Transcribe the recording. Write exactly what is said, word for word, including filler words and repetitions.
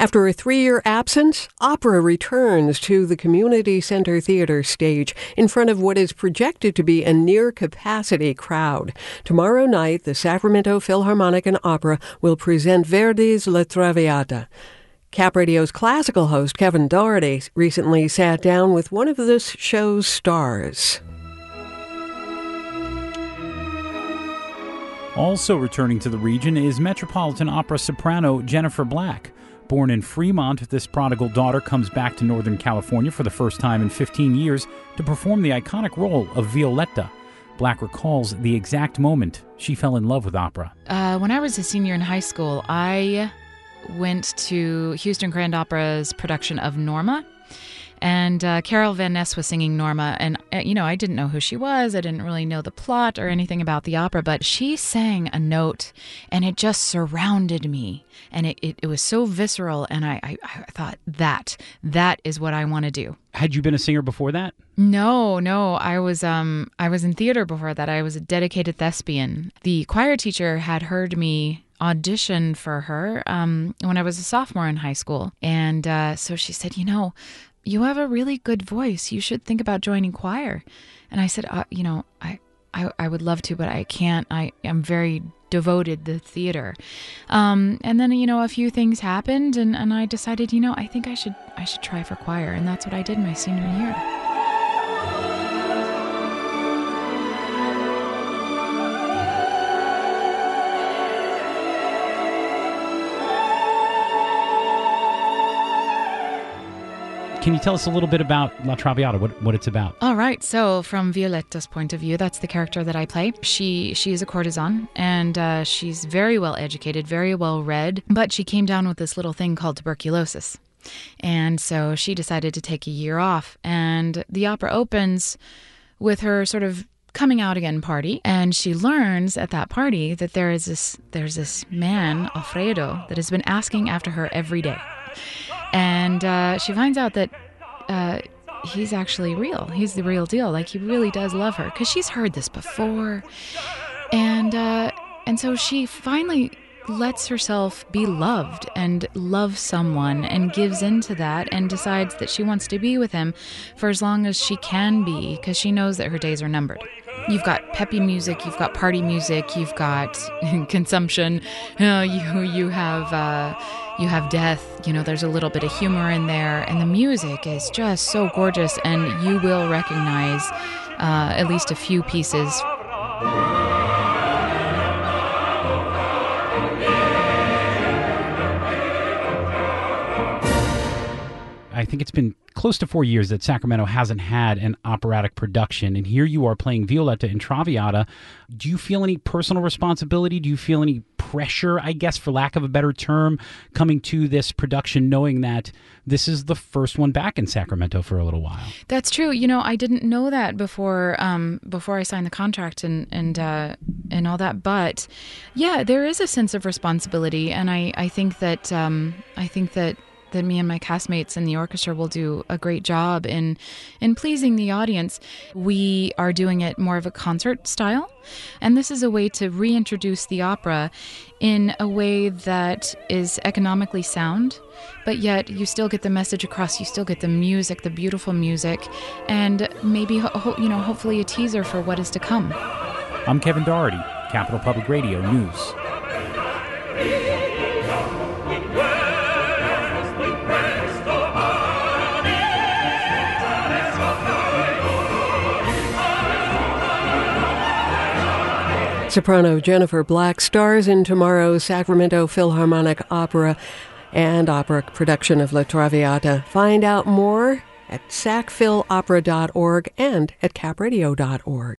After a three-year absence, opera returns to the Community Center Theater stage in front of what is projected to be a near-capacity crowd. Tomorrow night, the Sacramento Philharmonic and Opera will present Verdi's La Traviata. Cap Radio's classical host, Kevin Doherty, recently sat down with one of this show's stars. Also returning to the region is Metropolitan Opera soprano Jennifer Black. Born in Fremont, this prodigal daughter comes back to Northern California for the first time in fifteen years to perform the iconic role of Violetta. Black recalls the exact moment she fell in love with opera. Uh, when I was a senior in high school, I went to Houston Grand Opera's production of Norma, and uh, Carol Van Ness was singing Norma, and, uh, you know, I didn't know who she was. I didn't really know the plot or anything about the opera, but she sang a note, and it just surrounded me, and it, it, it was so visceral, and I, I, I thought, that, that is what I want to do. Had you been a singer before that? No, no. I was um I was in theater before that. I was a dedicated thespian. The choir teacher had heard me audition for her um, when I was a sophomore in high school. And uh, so she said, you know, you have a really good voice. You should think about joining choir. And I said, uh, you know, I, I, I would love to, but I can't. I am very devoted to theater. Um, and then, you know, a few things happened and, and I decided, you know, I think I should I should try for choir. And that's what I did my senior year. Can you tell us a little bit about La Traviata, what, what it's about? All right. So from Violetta's point of view, that's the character that I play. She she is a courtesan, and uh, she's very well educated, very well read, but she came down with this little thing called tuberculosis. And so she decided to take a year off. And the opera opens with her sort of coming out again party. And she learns at that party that there is this there's this man, Alfredo, that has been asking after her every day. And uh, she finds out that uh, he's actually real. He's the real deal. Like, he really does love her, because she's heard this before. And uh, and so she finally lets herself be loved and love someone and gives into that and decides that she wants to be with him for as long as she can be, because she knows that her days are numbered. You've got peppy music, you've got party music, you've got consumption, you know, you you have uh, you have death. You know, there's a little bit of humor in there, and the music is just so gorgeous, and you will recognize uh, at least a few pieces. I think it's been close to four years that Sacramento hasn't had an operatic production, and here you are playing Violetta in Traviata. Do you feel any personal responsibility? Do you feel any pressure, I guess, for lack of a better term, coming to this production, knowing that this is the first one back in Sacramento for a little while? That's true. You know, I didn't know that before um, before I signed the contract and and uh, and all that. But yeah, there is a sense of responsibility, and I I think that um, I think that. that me and my castmates in the orchestra will do a great job in in pleasing the audience. We are doing it more of a concert style, and this is a way to reintroduce the opera in a way that is economically sound, but yet you still get the message across, you still get the music, the beautiful music, and maybe, ho- you know, hopefully a teaser for what is to come. I'm Kevin Doherty, Capital Public Radio News. Soprano Jennifer Black stars in tomorrow's Sacramento Philharmonic Opera and opera production of La Traviata. Find out more at sac phil opera dot org and at cap radio dot org.